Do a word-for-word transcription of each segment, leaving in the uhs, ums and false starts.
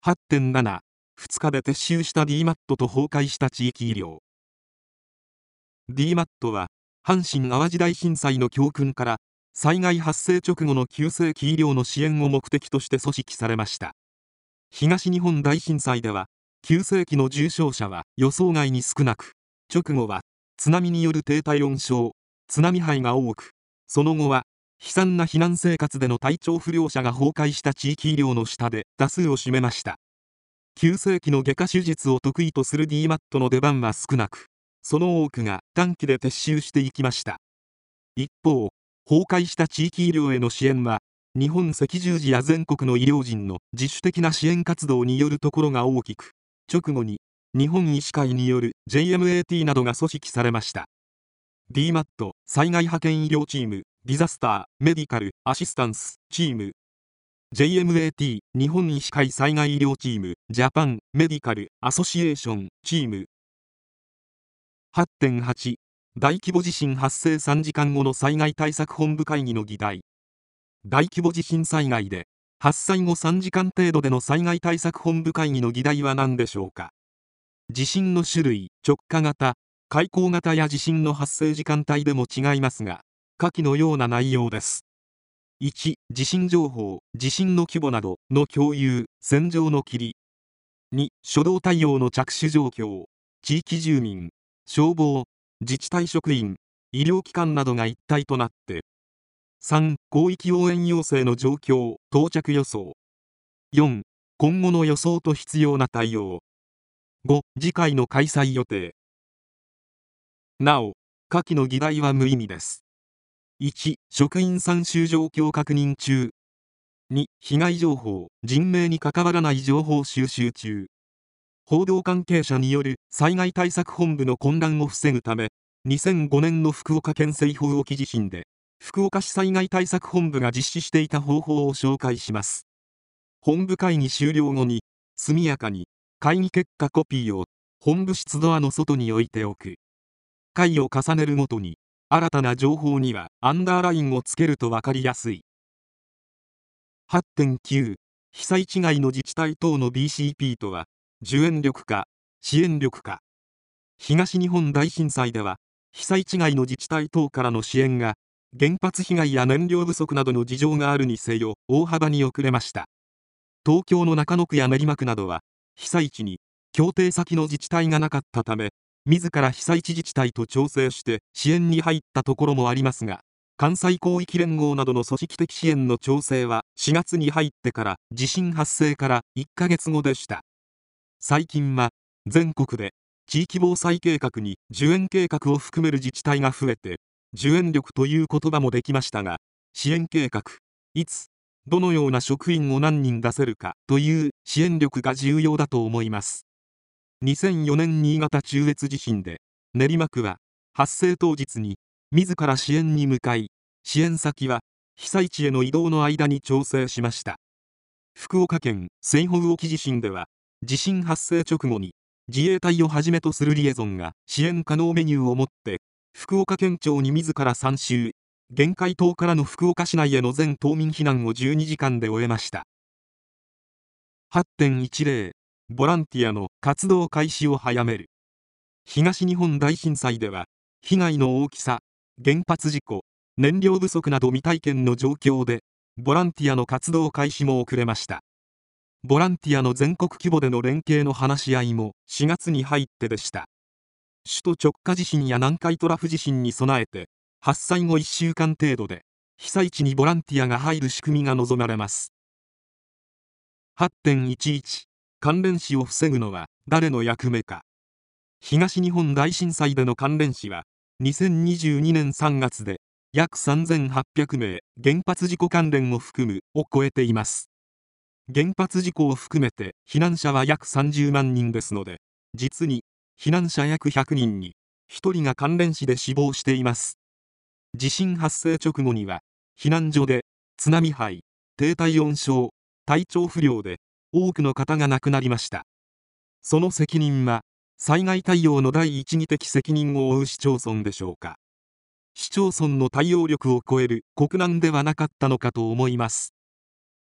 はちてんなな、ふつかで撤収した ディーマット と崩壊した地域医療。 ディーマット は阪神淡路大震災の教訓から災害発生直後の急性期医療の支援を目的として組織されました。東日本大震災では急性期の重症者は予想外に少なく、直後は津波による低体温症、津波肺が多く、その後は悲惨な避難生活での体調不良者が崩壊した地域医療の下で多数を占めました。急性期の外科手術を得意とする ディーマット の出番は少なく、その多くが短期で撤収していきました。一方、崩壊した地域医療への支援は日本赤十字や全国の医療人の自主的な支援活動によるところが大きく、直後に日本医師会による ジェイエムエーティー などが組織されました。 ディーマット 災害派遣医療チーム、ディザスターメディカルアシスタンスチーム、 ジェイエムエーティー 日本医師会災害医療チーム、ジャパンメディカルアソシエーションチーム。 はちてんはち 大規模地震発生さんじかんごの災害対策本部会議の議題。大規模地震災害で発災後さんじかん程度での災害対策本部会議の議題は何でしょうか。地震の種類、直下型、海溝型や地震の発生時間帯でも違いますが、下記のような内容です。いち、地震情報、地震の規模などの共有、線上の霧。に、初動対応の着手状況、地域住民、消防、自治体職員、医療機関などが一体となって。さん、広域応援要請の状況、到着予想。よん、今後の予想と必要な対応。ご、次回の開催予定。なお、下記の議題は無意味です。いち、職員参集状況確認中。に、被害情報、人命に関わらない情報収集中。報道関係者による災害対策本部の混乱を防ぐため、にせんごねんの福岡県西方沖地震で福岡市災害対策本部が実施していた方法を紹介します。本部会議終了後に速やかに会議結果コピーを本部室ドアの外に置いておく。回を重ねるごとに新たな情報にはアンダーラインをつけると分かりやすい。はちてんきゅう 被災地外の自治体等の ビーシーピー とは受援力か支援力か。東日本大震災では被災地外の自治体等からの支援が原発被害や燃料不足などの事情があるにせよ大幅に遅れました。東京の中野区や練馬区などは被災地に協定先の自治体がなかったため、自ら被災地自治体と調整して支援に入ったところもありますが、関西広域連合などの組織的支援の調整はしがつに入ってから地震発生からいっかげつごでした。最近は全国で地域防災計画に受援計画を含める自治体が増えて、受援力という言葉もできましたが、支援計画、いつどのような職員を何人出せるかという支援力が重要だと思います。にせんよねん新潟中越地震で練馬区は発生当日に自ら支援に向かい、支援先は被災地への移動の間に調整しました。福岡県西方沖地震では地震発生直後に自衛隊をはじめとするリエゾンが支援可能メニューを持って福岡県庁に自ら参集、玄海島からの福岡市内への全島民避難をじゅうにじかんで終えました。 はちてんいちぜろ ボランティアの活動開始を早める。東日本大震災では被害の大きさ、原発事故、燃料不足など未体験の状況でボランティアの活動開始も遅れました。ボランティアの全国規模での連携の話し合いもしがつに入ってでした。首都直下地震や南海トラフ地震に備えて発災後いっしゅうかん程度で被災地にボランティアが入る仕組みが望まれます。 はちてんいちいち 関連死を防ぐのは誰の役目か。東日本大震災での関連死はにせんにじゅうにねんさんがつで約さんぜんはっぴゃくめい、原発事故関連を含むを超えています。原発事故を含めて避難者は約さんじゅうまんにんですので、実に避難者約ひゃくにんにひとりが関連死で死亡しています。地震発生直後には避難所で津波肺、低体温症、体調不良で多くの方が亡くなりました。その責任は災害対応の第一義的責任を負う市町村でしょうか。市町村の対応力を超える国難ではなかったのかと思います。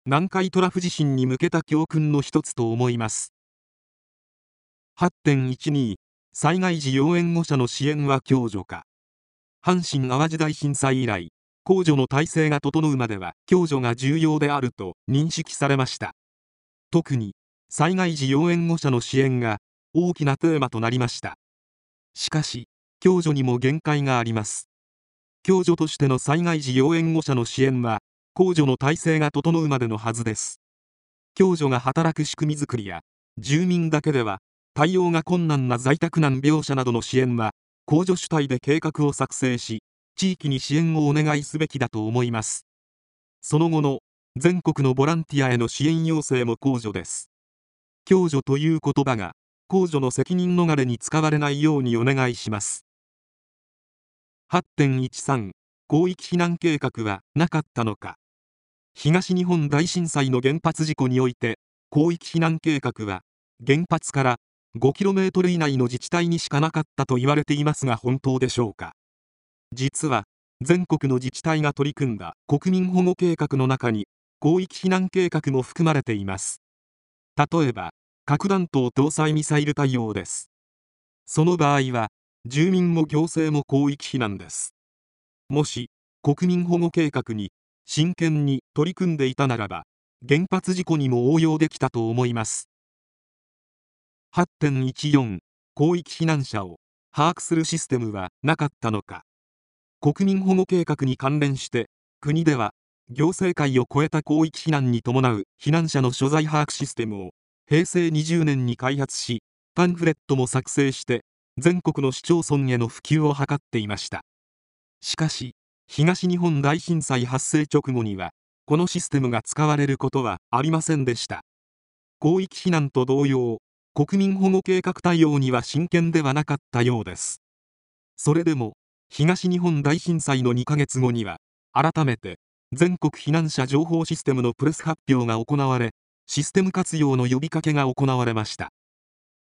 南海トラフ地震に向けた教訓の一つと思います。はちてんいちに 災害時要援護者の支援は共助か。阪神・淡路大震災以来、公助の体制が整うまでは共助が重要であると認識されました。特に災害時要援護者の支援が大きなテーマとなりました。しかし共助にも限界があります。共助としての災害時要援護者の支援は公助の体制が整うまでのはずです。共助が働く仕組みづくりや住民だけでは対応が困難な在宅難病者などの支援は公助主体で計画を作成し地域に支援をお願いすべきだと思います。その後の全国のボランティアへの支援要請も公助です。共助という言葉が公助の責任逃れに使われないようにお願いします。はちてんいちさん 広域避難計画はなかったのか。東日本大震災の原発事故において広域避難計画は原発から ごキロメートル 以内の自治体にしかなかったと言われていますが本当でしょうか。実は全国の自治体が取り組んだ国民保護計画の中に広域避難計画も含まれています。例えば核弾頭搭載ミサイル対応です。その場合は住民も行政も広域避難です。もし国民保護計画に真剣に取り組んでいたならば原発事故にも応用できたと思います。はちてんいちよん 広域避難者を把握するシステムはなかったのか。国民保護計画に関連して国では行政界を超えた広域避難に伴う避難者の所在把握システムをへいせいにじゅうねんに開発しパンフレットも作成して全国の市町村への普及を図っていました。しかし東日本大震災発生直後にはこのシステムが使われることはありませんでした。広域避難と同様国民保護計画対応には真剣ではなかったようです。それでも東日本大震災のにかげつごには改めて全国避難者情報システムのプレス発表が行われシステム活用の呼びかけが行われました。